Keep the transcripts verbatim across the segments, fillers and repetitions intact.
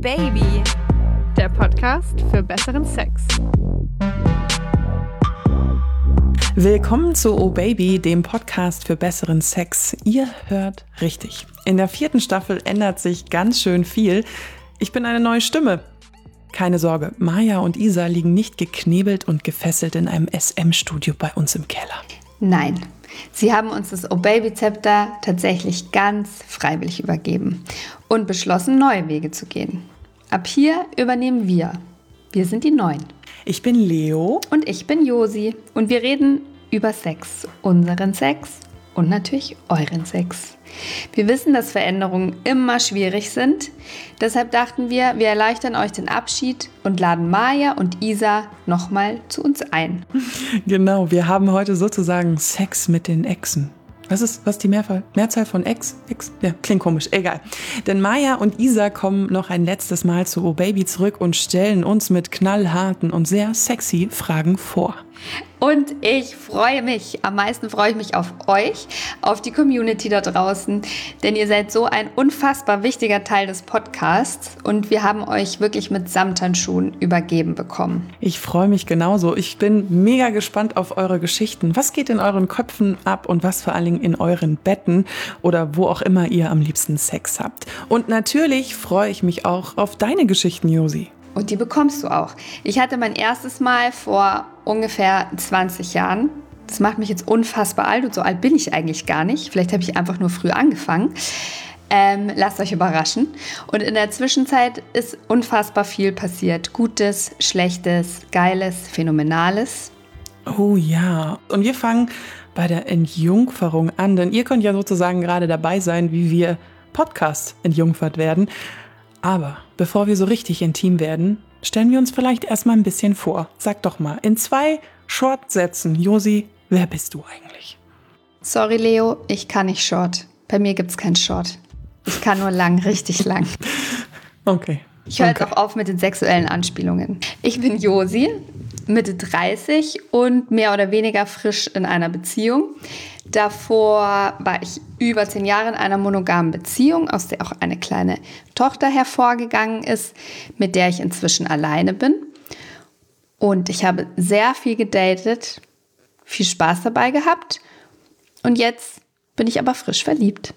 Baby, der Podcast für besseren Sex. Willkommen zu Oh Baby, dem Podcast für besseren Sex. Ihr hört richtig. In der vierten Staffel ändert sich ganz schön viel. Ich bin eine neue Stimme. Keine Sorge, Maja und Isa liegen nicht geknebelt und gefesselt in einem S M-Studio bei uns im Keller. Nein, sie haben uns das Oh Baby-Zepter tatsächlich ganz freiwillig übergeben und beschlossen, neue Wege zu gehen. Ab hier übernehmen wir. Wir sind die Neuen. Ich bin Leo. Und ich bin Josi. Und wir reden über Sex, unseren Sex und natürlich euren Sex. Wir wissen, dass Veränderungen immer schwierig sind. Deshalb dachten wir, wir erleichtern euch den Abschied und laden Maja und Isa nochmal zu uns ein. Genau, wir haben heute sozusagen Sex mit den Exen. Was ist, was ist die Mehrzahl, Mehrzahl von Ex? Ex? Ja, klingt komisch, egal. Denn Maja und Isa kommen noch ein letztes Mal zu Oh Baby zurück und stellen uns mit knallharten und sehr sexy Fragen vor. Und ich freue mich, am meisten freue ich mich auf euch, auf die Community da draußen, denn ihr seid so ein unfassbar wichtiger Teil des Podcasts und wir haben euch wirklich mit Samthandschuhen übergeben bekommen. Ich freue mich genauso. Ich bin mega gespannt auf eure Geschichten. Was geht in euren Köpfen ab und was vor allen Dingen in euren Betten oder wo auch immer ihr am liebsten Sex habt. Und natürlich freue ich mich auch auf deine Geschichten, Josi. Und die bekommst du auch. Ich hatte mein erstes Mal vor ungefähr zwanzig Jahren. Das macht mich jetzt unfassbar alt und so alt bin ich eigentlich gar nicht. Vielleicht habe ich einfach nur früh angefangen. Ähm, lasst euch überraschen. Und in der Zwischenzeit ist unfassbar viel passiert. Gutes, Schlechtes, Geiles, Phänomenales. Oh ja. Und wir fangen bei der Entjungferung an, denn ihr könnt ja sozusagen gerade dabei sein, wie wir Podcast entjungfert werden. Aber bevor wir so richtig intim werden, stellen wir uns vielleicht erstmal ein bisschen vor. Sag doch mal, in zwei Short-Sätzen, Josi, wer bist du eigentlich? Sorry, Leo, ich kann nicht Short. Bei mir gibt's kein Short. Ich kann nur lang, richtig lang. Okay. Ich höre okay. jetzt auch auf mit den sexuellen Anspielungen. Ich bin Josi, Mitte dreißig und mehr oder weniger frisch in einer Beziehung. Davor war ich über zehn Jahre in einer monogamen Beziehung, aus der auch eine kleine Tochter hervorgegangen ist, mit der ich inzwischen alleine bin. Und ich habe sehr viel gedatet, viel Spaß dabei gehabt und jetzt bin ich aber frisch verliebt.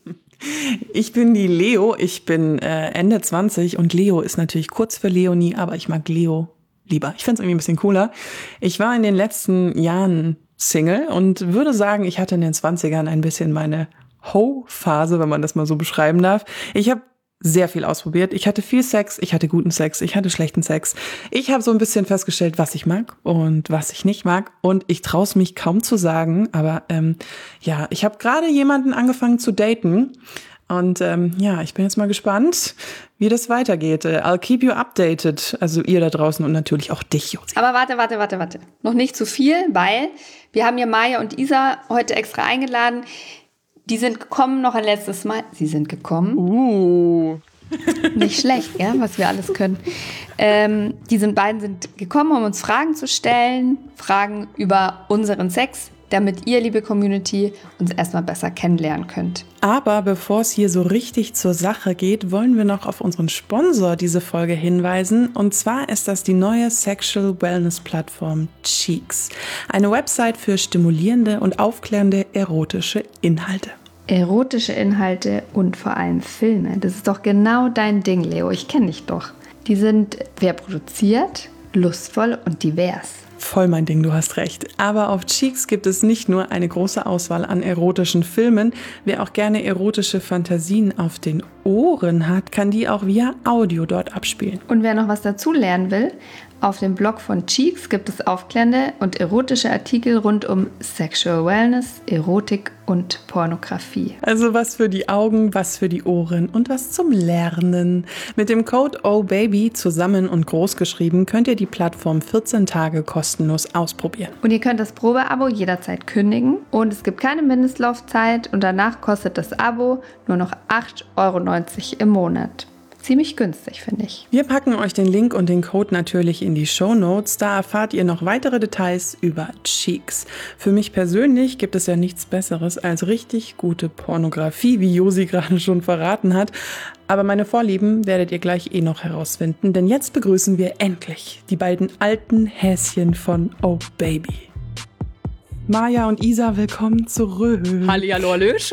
Ich bin die Leo, ich bin äh, Ende zwanzig und Leo ist natürlich kurz für Leonie, aber ich mag Leo lieber. Ich finde es irgendwie ein bisschen cooler. Ich war in den letzten Jahren Single und würde sagen, ich hatte in den zwanzigern ein bisschen meine Ho-Phase, wenn man das mal so beschreiben darf. Ich habe sehr viel ausprobiert. Ich hatte viel Sex, ich hatte guten Sex, ich hatte schlechten Sex. Ich habe so ein bisschen festgestellt, was ich mag und was ich nicht mag. Und ich traue es mich kaum zu sagen, aber ähm, ja, ich habe gerade jemanden angefangen zu daten. Und ähm, ja, ich bin jetzt mal gespannt, wie das weitergeht. I'll keep you updated, also ihr da draußen und natürlich auch dich, Josi. Aber warte, warte, warte, warte. Noch nicht zu viel, weil wir haben ja Maja und Isa heute extra eingeladen. Die sind gekommen noch ein letztes Mal. Sie sind gekommen. Uh. Nicht schlecht, ja, was wir alles können. Ähm, die sind, beiden sind gekommen, um uns Fragen zu stellen. Fragen über unseren Sex, damit ihr, liebe Community, uns erstmal besser kennenlernen könnt. Aber bevor es hier so richtig zur Sache geht, wollen wir noch auf unseren Sponsor diese Folge hinweisen. Und zwar ist das die neue Sexual Wellness Plattform Cheeks. Eine Website für stimulierende und aufklärende erotische Inhalte. Erotische Inhalte und vor allem Filme. Das ist doch genau dein Ding, Leo. Ich kenne dich doch. Die sind wer produziert, lustvoll und divers. Voll mein Ding, du hast recht. Aber auf Cheeks gibt es nicht nur eine große Auswahl an erotischen Filmen. Wer auch gerne erotische Fantasien auf den Ohren hat, kann die auch via Audio dort abspielen. Und wer noch was dazu lernen will, auf dem Blog von Cheeks gibt es aufklärende und erotische Artikel rund um Sexual Wellness, Erotik und Pornografie. Also was für die Augen, was für die Ohren und was zum Lernen. Mit dem Code Oh Baby zusammen und groß geschrieben könnt ihr die Plattform vierzehn Tage kostenlos ausprobieren. Und ihr könnt das Probeabo jederzeit kündigen und es gibt keine Mindestlaufzeit und danach kostet das Abo nur noch acht Euro neunzig im Monat. ziemlich günstig, finde ich. Wir packen euch den Link und den Code natürlich in die Shownotes. Da erfahrt ihr noch weitere Details über Cheeks. Für mich persönlich gibt es ja nichts Besseres als richtig gute Pornografie, wie Josi gerade schon verraten hat. Aber meine Vorlieben werdet ihr gleich eh noch herausfinden, denn jetzt begrüßen wir endlich die beiden alten Häschen von Oh Baby. Maja und Isa, willkommen zurück. Hallihallo, Hallöche.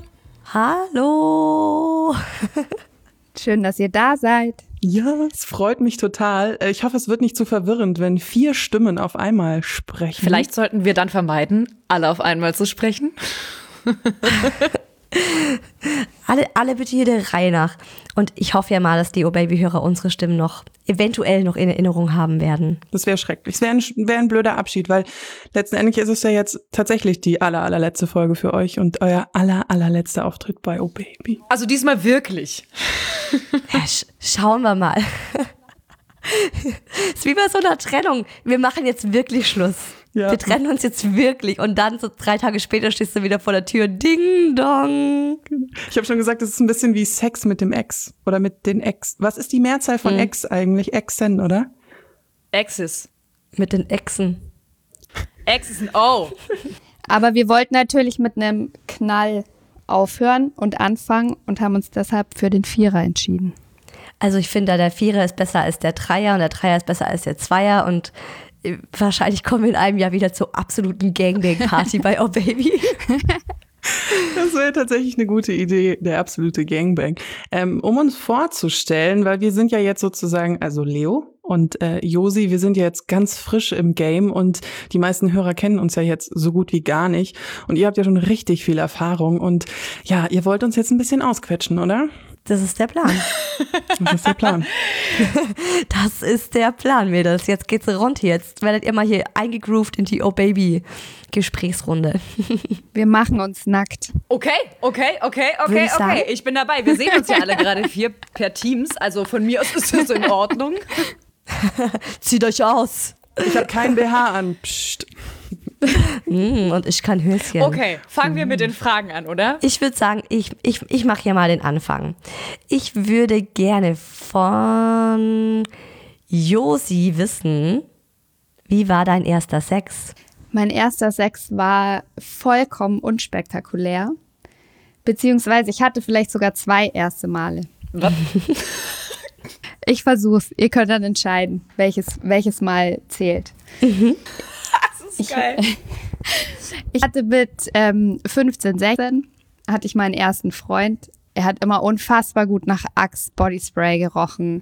Hallo. Schön, dass ihr da seid. Ja, es freut mich total. Ich hoffe, es wird nicht zu verwirrend, wenn vier Stimmen auf einmal sprechen. Vielleicht sollten wir dann vermeiden, alle auf einmal zu sprechen. Alle, alle bitte hier der Reihe nach. Und ich hoffe ja mal, dass die Oh-Baby-Hörer unsere Stimmen noch eventuell noch in Erinnerung haben werden. Das wäre schrecklich. Es wäre ein, wär ein blöder Abschied, weil letzten Endes ist es ja jetzt tatsächlich die aller, allerletzte Folge für euch und euer aller, allerletzter Auftritt bei Oh Baby. Also diesmal wirklich. Ja, sch- schauen wir mal. Es ist wie bei so einer Trennung. Wir machen jetzt wirklich Schluss. Ja. Wir trennen uns jetzt wirklich und dann so drei Tage später stehst du wieder vor der Tür. Ding dong. Ich habe schon gesagt, es ist ein bisschen wie Sex mit dem Ex oder mit den Ex. Was ist die Mehrzahl von hm. Ex eigentlich? Exen, oder? Exes. Mit den Exen. Exes sind oh. Aber wir wollten natürlich mit einem Knall aufhören und anfangen und haben uns deshalb für den Vierer entschieden. Also ich finde, der Vierer ist besser als der Dreier und der Dreier ist besser als der Zweier und wahrscheinlich kommen wir in einem Jahr wieder zur absoluten Gangbang-Party bei Oh Baby. Das wäre tatsächlich eine gute Idee, der absolute Gangbang. Ähm, um uns vorzustellen, weil wir sind ja jetzt sozusagen, also Leo und äh, Josi, wir sind ja jetzt ganz frisch im Game und die meisten Hörer kennen uns ja jetzt so gut wie gar nicht. Und ihr habt ja schon richtig viel Erfahrung und ja, ihr wollt uns jetzt ein bisschen ausquetschen, oder? Das ist der Plan. Das ist der Plan. Das ist der Plan, Mädels. Jetzt geht's rund. Jetzt werdet ihr mal hier eingegroovt in die Oh Baby Gesprächsrunde. Wir machen uns nackt. Okay, okay, okay, okay, ich okay. Ich bin dabei. Wir sehen uns ja alle gerade hier per Teams. Also von mir aus ist das in Ordnung. Zieht euch aus. Ich habe kein B H an. Psst. Mm, und ich kann Höschen. Okay, fangen wir mit den Fragen an, oder? Ich würde sagen, ich, ich, ich mache hier mal den Anfang. Ich würde gerne von Josi wissen, wie war dein erster Sex? Mein erster Sex war vollkommen unspektakulär. Beziehungsweise ich hatte vielleicht sogar zwei erste Male. Was? Ich versuch's. Ihr könnt dann entscheiden, welches, welches Mal zählt. Mhm. Das ist geil. Ich, ich hatte mit ähm, fünfzehn, sechzehn hatte ich meinen ersten Freund. Er hat immer unfassbar gut nach Axe Bodyspray gerochen.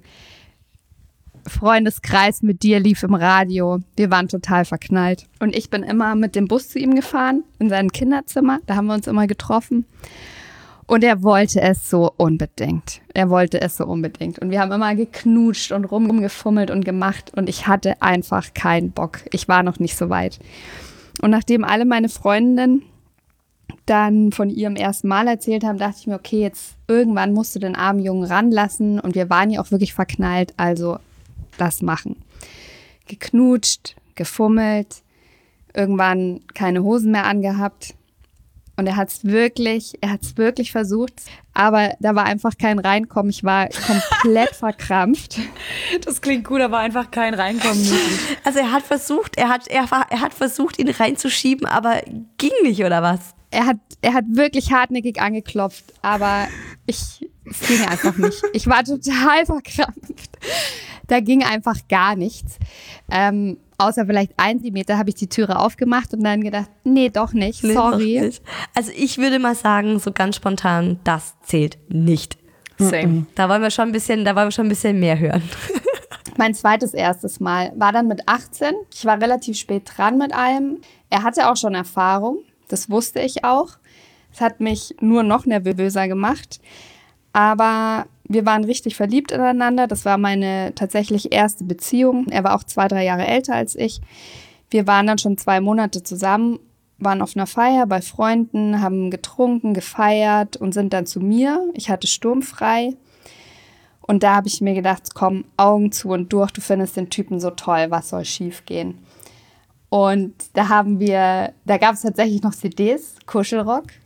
Freundeskreis mit dir lief im Radio. Wir waren total verknallt. Und ich bin immer mit dem Bus zu ihm gefahren, in sein Kinderzimmer. Da haben wir uns immer getroffen. Und er wollte es so unbedingt. Er wollte es so unbedingt. Und wir haben immer geknutscht und rumgefummelt und gemacht. Und ich hatte einfach keinen Bock. Ich war noch nicht so weit. Und nachdem alle meine Freundinnen dann von ihrem ersten Mal erzählt haben, dachte ich mir, okay, jetzt irgendwann musst du den armen Jungen ranlassen. Und wir waren ja auch wirklich verknallt, also das machen. Geknutscht, gefummelt, irgendwann keine Hosen mehr angehabt. Und er hat es wirklich, er hat es wirklich versucht, aber da war einfach kein Reinkommen. Ich war komplett verkrampft. Das klingt gut, aber einfach kein Reinkommen möglich. Also er hat versucht, er hat, er, er hat versucht, ihn reinzuschieben, aber ging nicht, oder was? Er hat, er hat wirklich hartnäckig angeklopft, aber ich, es ging einfach nicht. Ich war total verkrampft. Da ging einfach gar nichts. Ähm, außer vielleicht ein Zentimeter habe ich die Türe aufgemacht und dann gedacht, nee, doch nicht, sorry. Nee, doch nicht. Also ich würde mal sagen, so ganz spontan, das zählt nicht. Same. Da wollen wir schon ein bisschen, da wollen wir schon ein bisschen mehr hören. Mein zweites erstes Mal war dann mit achtzehn. Ich war relativ spät dran mit allem. Er hatte auch schon Erfahrung, das wusste ich auch. Es hat mich nur noch nervöser gemacht. Aber wir waren richtig verliebt ineinander. Das war meine tatsächlich erste Beziehung. Er war auch zwei, drei Jahre älter als ich. Wir waren dann schon zwei Monate zusammen, waren auf einer Feier bei Freunden, haben getrunken, gefeiert und sind dann zu mir. Ich hatte sturmfrei. Und da habe ich mir gedacht, komm, Augen zu und durch, du findest den Typen so toll, was soll schief gehen? Und da haben wir, da gab es tatsächlich noch C Ds, Kuschelrock.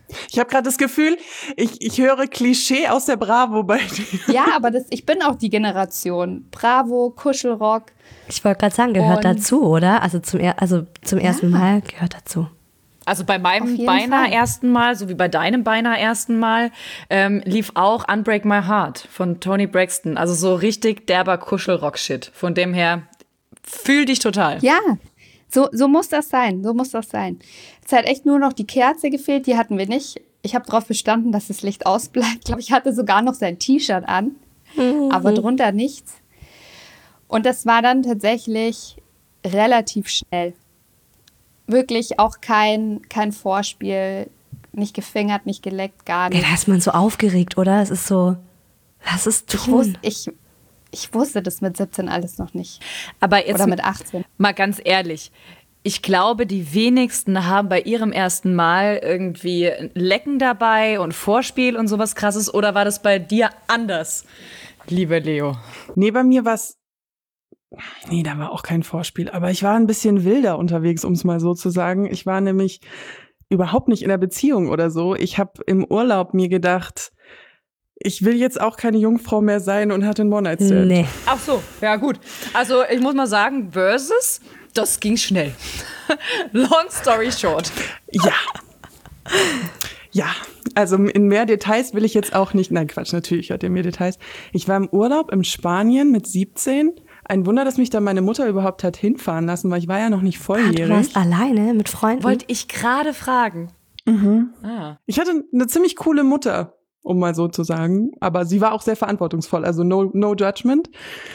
Ich habe gerade das Gefühl, ich, ich höre Klischee aus der Bravo bei dir. Ja, aber das, ich bin auch die Generation. Bravo, Kuschelrock. Ich wollte gerade sagen, gehört Und- dazu, oder? Also zum, er also zum ersten Mal gehört dazu. Also bei Auf meinem jeden beinahe Fall. ersten Mal, so wie bei deinem beinahe ersten Mal, ähm, lief auch Unbreak My Heart von Toni Braxton. Also so richtig derber Kuschelrock-Shit. Von dem her, fühl dich total. Ja, so, so muss das sein. So muss das sein. Es hat echt nur noch die Kerze gefehlt, die hatten wir nicht. Ich habe darauf bestanden, dass das Licht ausbleibt. Ich glaube, ich hatte sogar noch sein T-Shirt an, aber drunter nichts. Und das war dann tatsächlich relativ schnell. Wirklich auch kein, kein Vorspiel, nicht gefingert, nicht geleckt, gar Ja, nicht. da ist man so aufgeregt, oder? Es ist so, was ist Ich, wus tun? ich, ich wusste das mit siebzehn alles noch nicht. Aber jetzt Oder mit achtzehn. mal ganz ehrlich. Ich glaube, die wenigsten haben bei ihrem ersten Mal irgendwie ein Lecken dabei und Vorspiel und sowas Krasses. Oder war das bei dir anders, liebe Leo? Nee, bei mir war es. Nee, da war auch kein Vorspiel. Aber ich war ein bisschen wilder unterwegs, um es mal so zu sagen. Ich war nämlich überhaupt nicht in der Beziehung oder so. Ich habe im Urlaub mir gedacht, ich will jetzt auch keine Jungfrau mehr sein und hatte einen One-Night-Stand. Nee. Ach so, ja gut. Also ich muss mal sagen, Versus, das ging schnell. Long story short. Ja. Ja, also in mehr Details will ich jetzt auch nicht. Nein, Quatsch, natürlich hat er mehr Details. Ich war im Urlaub in Spanien mit siebzehn. Ein Wunder, dass mich da meine Mutter überhaupt hat hinfahren lassen, weil ich war ja noch nicht Ah, du volljährig. warst alleine mit Freunden? Wollte ich gerade fragen. Mhm. Ah. Ich hatte eine ziemlich coole Mutter, um mal so zu sagen. Aber sie war auch sehr verantwortungsvoll, also no, no judgment.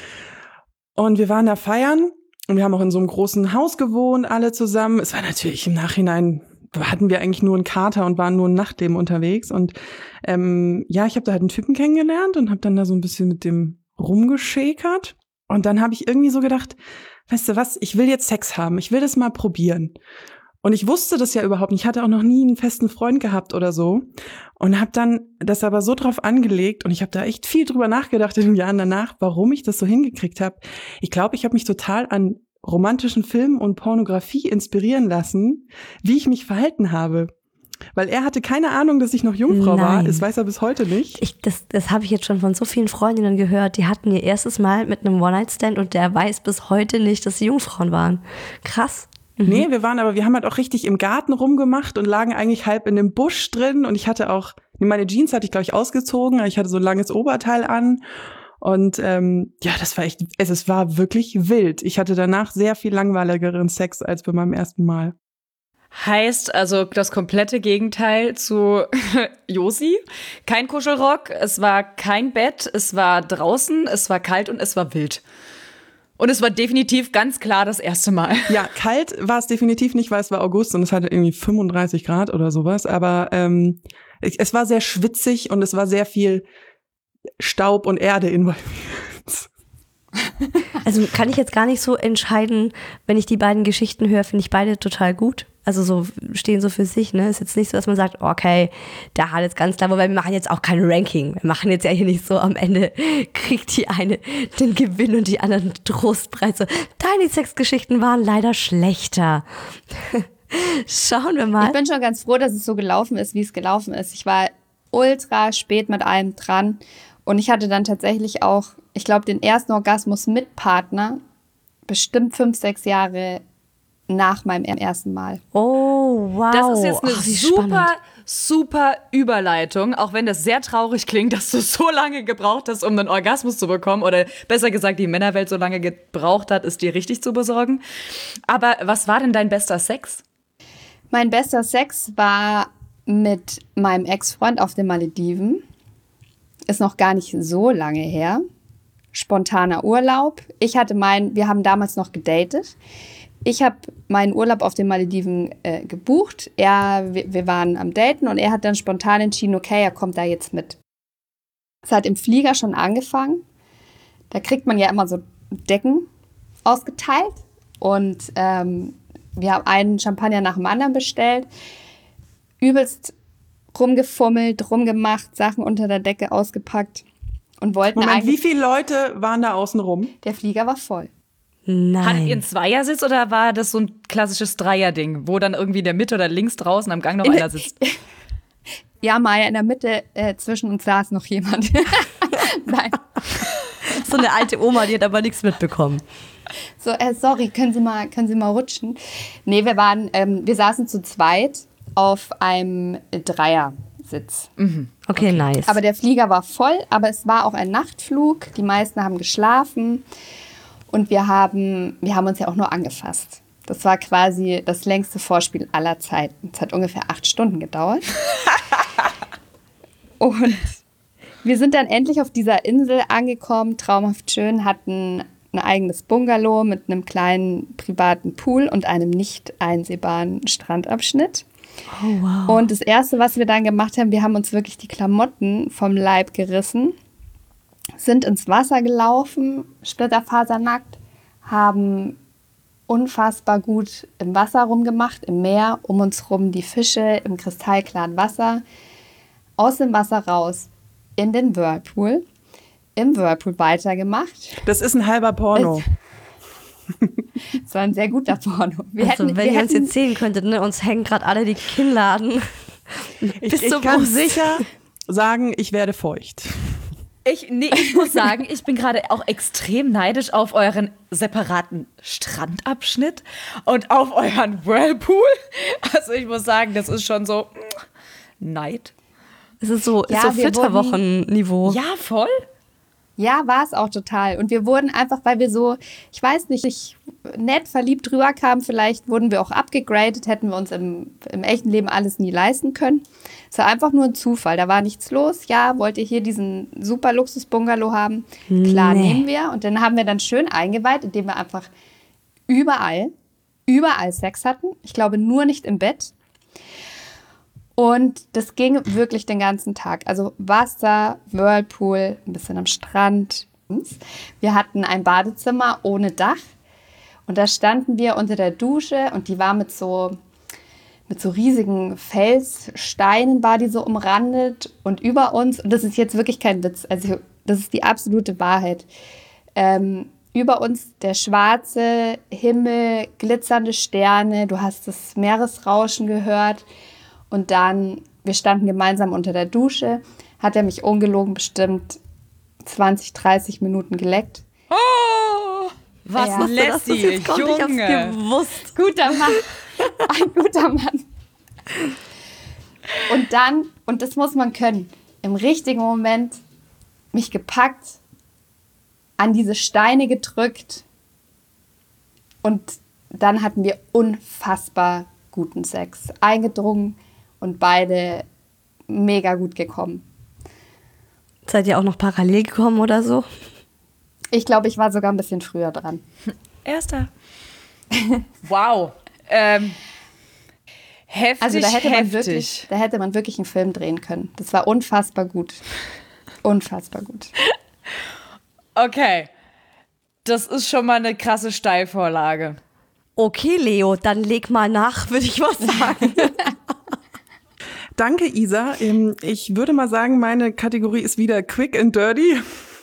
Und wir waren da feiern und wir haben auch in so einem großen Haus gewohnt, alle zusammen. Es war natürlich im Nachhinein, hatten wir eigentlich nur einen Kater und waren nur ein Nachtleben unterwegs. Und ähm, ja, ich habe da halt einen Typen kennengelernt und habe dann da so ein bisschen mit dem rumgeschäkert. Und dann habe ich irgendwie so gedacht, weißt du was, ich will jetzt Sex haben, ich will das mal probieren. Und ich wusste das ja überhaupt nicht, ich hatte auch noch nie einen festen Freund gehabt oder so. Und habe dann das aber so drauf angelegt und ich habe da echt viel drüber nachgedacht in den Jahren danach, warum ich das so hingekriegt habe. Ich glaube, ich habe mich total an romantischen Filmen und Pornografie inspirieren lassen, wie ich mich verhalten habe. Weil er hatte keine Ahnung, dass ich noch Jungfrau war. Nein. Das weiß er bis heute nicht. Ich, das das habe ich jetzt schon von so vielen Freundinnen gehört. Die hatten ihr erstes Mal mit einem One-Night-Stand und der weiß bis heute nicht, dass sie Jungfrauen waren. Krass. Nee, wir waren aber, wir haben halt auch richtig im Garten rumgemacht und lagen eigentlich halb in dem Busch drin. Und ich hatte auch, meine Jeans hatte ich, glaube ich, ausgezogen. Ich hatte so ein langes Oberteil an. Und ähm, ja, das war echt, es, es war wirklich wild. Ich hatte danach sehr viel langweiligeren Sex als bei meinem ersten Mal. Heißt also das komplette Gegenteil zu Josi. Kein Kuschelrock, es war kein Bett, es war draußen, es war kalt und es war wild. Und es war definitiv ganz klar das erste Mal. Ja, kalt war es definitiv nicht, weil es war August und es hatte irgendwie fünfunddreißig Grad oder sowas. Aber ähm, es, es war sehr schwitzig und es war sehr viel Staub und Erde involviert. Also kann ich jetzt gar nicht so entscheiden, wenn ich die beiden Geschichten höre, finde ich beide total gut. Also so stehen so für sich, ne? Ist jetzt nicht so, dass man sagt, okay, der hat jetzt ganz klar, wobei wir machen jetzt auch kein Ranking. Wir machen jetzt ja hier nicht so, am Ende kriegt die eine den Gewinn und die anderen Trostpreise. Deine Sexgeschichten waren leider schlechter. Schauen wir mal. Ich bin schon ganz froh, dass es so gelaufen ist, wie es gelaufen ist. Ich war ultra spät mit allem dran und ich hatte dann tatsächlich auch, ich glaube, den ersten Orgasmus mit Partner bestimmt fünf, sechs Jahre nach meinem ersten Mal. Oh, wow. Das ist jetzt eine Ach, wie super, spannend. super Überleitung, auch wenn das sehr traurig klingt, dass du so lange gebraucht hast, um einen Orgasmus zu bekommen. Oder besser gesagt, die Männerwelt so lange gebraucht hat, es dir richtig zu besorgen. Aber was war denn dein bester Sex? Mein bester Sex war mit meinem Ex-Freund auf den Malediven. Ist noch gar nicht so lange her. Spontaner Urlaub. Ich hatte meinen, wir haben damals noch gedatet. Ich habe meinen Urlaub auf den Malediven äh, gebucht. Er, wir, wir waren am Daten und er hat dann spontan entschieden, okay, er kommt da jetzt mit. Es hat im Flieger schon angefangen. Da kriegt man ja immer so Decken ausgeteilt. Und ähm, wir haben einen Champagner nach dem anderen bestellt. Übelst rumgefummelt, rumgemacht, Sachen unter der Decke ausgepackt. Und wollten Moment, eigentlich... wie viele Leute waren da außen rum? Der Flieger war voll. Hattet ihr Nein. einen Zweiersitz oder war das so ein klassisches Dreierding, wo dann irgendwie in der Mitte oder links draußen am Gang noch In einer der- sitzt? Ja, Maya, in der Mitte äh, zwischen uns saß noch jemand. Nein. So eine alte Oma, die hat aber nichts mitbekommen. So, äh, sorry, können Sie mal, können Sie mal rutschen? Nee, wir waren, ähm, wir saßen zu zweit auf einem Dreiersitz. Mhm. Okay, okay, nice. Aber der Flieger war voll, aber es war auch ein Nachtflug. Die meisten haben geschlafen und wir haben, wir haben uns ja auch nur angefasst. Das war quasi das längste Vorspiel aller Zeiten. Es hat ungefähr acht Stunden gedauert. Und wir sind dann endlich auf dieser Insel angekommen, traumhaft schön, hatten ein eigenes Bungalow mit einem kleinen privaten Pool und einem nicht einsehbaren Strandabschnitt. Oh, wow. Und das Erste, was wir dann gemacht haben, wir haben uns wirklich die Klamotten vom Leib gerissen, sind ins Wasser gelaufen, splitterfasernackt, haben unfassbar gut im Wasser rumgemacht, im Meer, um uns rum die Fische im kristallklaren Wasser, aus dem Wasser raus in den Whirlpool, im Whirlpool weitergemacht. Das ist ein halber Porno. Es war ein sehr guter Porno. Wir also, hätten, wenn wir ihr uns hätten, jetzt sehen könntet, ne, uns hängen gerade alle die Kinnladen. Ich, bis ich zur kann Brust. sicher sagen, ich werde feucht. Ich, nee, ich muss sagen, ich bin gerade auch extrem neidisch auf euren separaten Strandabschnitt und auf euren Whirlpool. Also ich muss sagen, das ist schon so Neid. Es ist so, Ja, ist so wir Flitterwochen-Niveau. Ja, voll. Ja, war es auch total. Und wir wurden einfach, weil wir so, ich weiß nicht, ich nett verliebt drüber kamen, vielleicht wurden wir auch abgegradet, hätten wir uns im, im echten Leben alles nie leisten können. Es war einfach nur ein Zufall, da war nichts los. Ja, wollt ihr hier diesen super Luxus-Bungalow haben? Klar, Nee. nehmen wir. Und den haben wir dann schön eingeweiht, indem wir einfach überall, überall Sex hatten. Ich glaube, nur nicht im Bett. Und das ging wirklich den ganzen Tag. Also Wasser, Whirlpool, ein bisschen am Strand. Wir hatten ein Badezimmer ohne Dach. Und da standen wir unter der Dusche und die war mit so, mit so riesigen Felssteinen war die so umrandet. Und über uns, und das ist jetzt wirklich kein Witz, also das ist die absolute Wahrheit, ähm, über uns der schwarze Himmel, glitzernde Sterne, du hast das Meeresrauschen gehört. Und dann, wir standen gemeinsam unter der Dusche, hat er mich ungelogen bestimmt zwanzig, dreißig Minuten geleckt. Oh, was Ja. ein Das ist Lassie, jetzt gar nicht, ich hab's Junge. gewusst. Guter Mann, ein guter Mann. Und dann, und das muss man können, im richtigen Moment mich gepackt, an diese Steine gedrückt und dann hatten wir unfassbar guten Sex. Eingedrungen und beide mega gut gekommen. Seid ihr auch noch parallel gekommen oder so? Ich glaube, ich war sogar ein bisschen früher dran. Erster. Wow. Ähm, heftig, Also da hätte man heftig. wirklich, da hätte man wirklich einen Film drehen können. Das war unfassbar gut. Unfassbar gut. Okay. Das ist schon mal eine krasse Steilvorlage. Okay, Leo, dann leg mal nach, würde ich mal sagen. Danke, Isa. Ähm, Ich würde mal sagen, meine Kategorie ist wieder quick and dirty.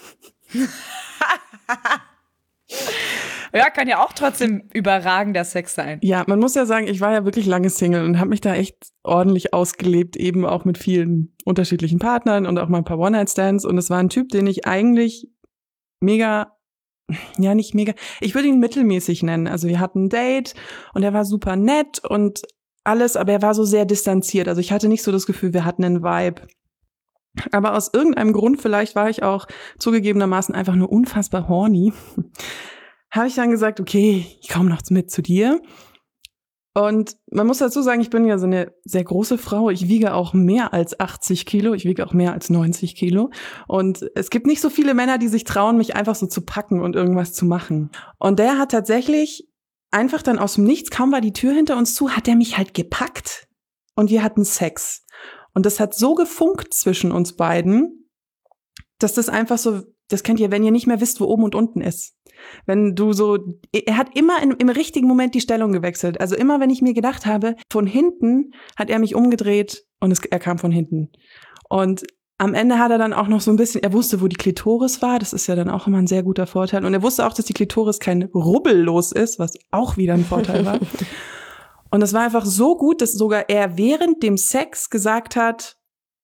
Ja, kann ja auch trotzdem überragender Sex sein. Ja, man muss ja sagen, ich war ja wirklich lange Single und habe mich da echt ordentlich ausgelebt, eben auch mit vielen unterschiedlichen Partnern und auch mal ein paar One-Night-Stands. Und es war ein Typ, den ich eigentlich mega, ja nicht mega, ich würde ihn mittelmäßig nennen. Also wir hatten ein Date und er war super nett und alles, aber er war so sehr distanziert. Also ich hatte nicht so das Gefühl, wir hatten einen Vibe. Aber aus irgendeinem Grund, vielleicht war ich auch zugegebenermaßen einfach nur unfassbar horny, habe ich dann gesagt, okay, ich komme noch mit zu dir. Und man muss dazu sagen, ich bin ja so eine sehr große Frau. Ich wiege auch mehr als achtzig Kilo. Ich wiege auch mehr als neunzig Kilo. Und es gibt nicht so viele Männer, die sich trauen, mich einfach so zu packen und irgendwas zu machen. Und der hat tatsächlich einfach dann aus dem Nichts, kaum war die Tür hinter uns zu, hat er mich halt gepackt. Und wir hatten Sex. Und das hat so gefunkt zwischen uns beiden, dass das einfach so, das kennt ihr, wenn ihr nicht mehr wisst, wo oben und unten ist. Wenn du so, er hat immer in, im richtigen Moment die Stellung gewechselt. Also immer, wenn ich mir gedacht habe, von hinten hat er mich umgedreht und es, er kam von hinten. Und am Ende hat er dann auch noch so ein bisschen, er wusste, wo die Klitoris war. Das ist ja dann auch immer ein sehr guter Vorteil. Und er wusste auch, dass die Klitoris kein rubbellos ist, was auch wieder ein Vorteil war. Und es war einfach so gut, dass sogar er während dem Sex gesagt hat,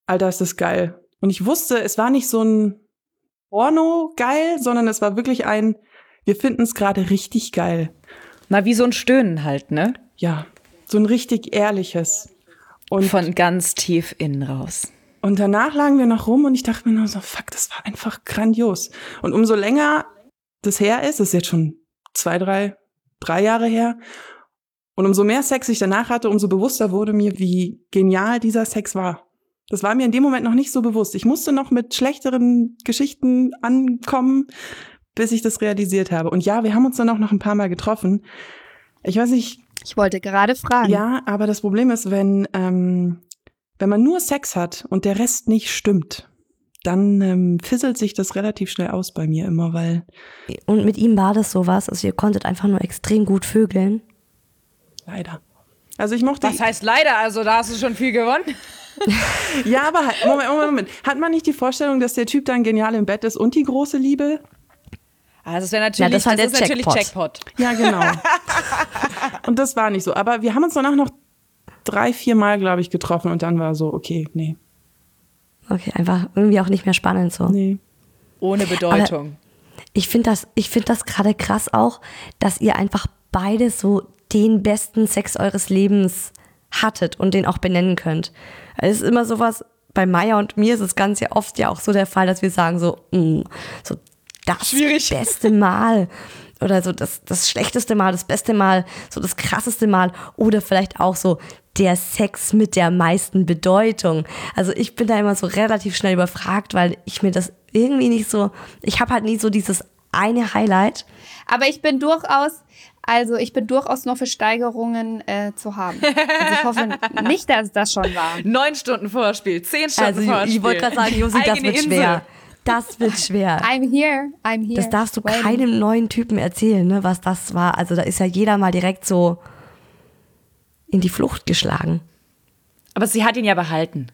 Alter, ist das geil. Und ich wusste, es war nicht so ein Porno geil, sondern es war wirklich ein, wir finden es gerade richtig geil. Na, wie so ein Stöhnen halt, ne? Ja, so ein richtig ehrliches. Und von ganz tief innen raus. Und danach lagen wir noch rum und ich dachte mir nur so, fuck, das war einfach grandios. Und umso länger das her ist, das ist jetzt schon zwei, drei, drei Jahre her, und umso mehr Sex ich danach hatte, umso bewusster wurde mir, wie genial dieser Sex war. Das war mir in dem Moment noch nicht so bewusst. Ich musste noch mit schlechteren Geschichten ankommen, bis ich das realisiert habe. Und ja, wir haben uns dann auch noch ein paar Mal getroffen. Ich weiß nicht. Ich wollte gerade fragen. Ja, aber das Problem ist, wenn, ähm, wenn man nur Sex hat und der Rest nicht stimmt, dann ähm, fisselt sich das relativ schnell aus bei mir immer, weil... Und mit ihm war das sowas, also ihr konntet einfach nur extrem gut vögeln. Leider. Also ich mochte... Was heißt leider? Also da hast du schon viel gewonnen. Ja, aber halt, Moment, Moment, Moment. Hat man nicht die Vorstellung, dass der Typ dann genial im Bett ist und die große Liebe? Also das wäre natürlich, ja, das, das das ist natürlich Jackpot. Jackpot. Ja, genau. Und das war nicht so. Aber wir haben uns danach noch drei, vier Mal, glaube ich, getroffen und dann war so, okay, nee. Okay, einfach irgendwie auch nicht mehr spannend so. Nee. Ohne Bedeutung. Aber ich finde das, ich finde das gerade krass auch, dass ihr einfach beide so den besten Sex eures Lebens hattet und den auch benennen könnt. Es ist immer sowas, bei Maya und mir ist es ganz ja oft ja auch so der Fall, dass wir sagen so, mh, so das Schwierig. beste Mal oder so das, das schlechteste Mal, das beste Mal, so das krasseste Mal oder vielleicht auch so der Sex mit der meisten Bedeutung. Also ich bin da immer so relativ schnell überfragt, weil ich mir das irgendwie nicht so, ich habe halt nie so dieses eine Highlight. Aber ich bin durchaus, also ich bin durchaus noch für Steigerungen äh, zu haben. Also ich hoffe nicht, dass das schon war. Neun Stunden Vorspiel, zehn Stunden Also Vorspiel. ich, ich wollte gerade sagen, Josi, das Eigene wird Insel. schwer. Das wird schwer. I'm here, I'm here. Das darfst du Waiting. keinem neuen Typen erzählen, ne, was das war. Also da ist ja jeder mal direkt so in die Flucht geschlagen. Aber sie hat ihn ja behalten.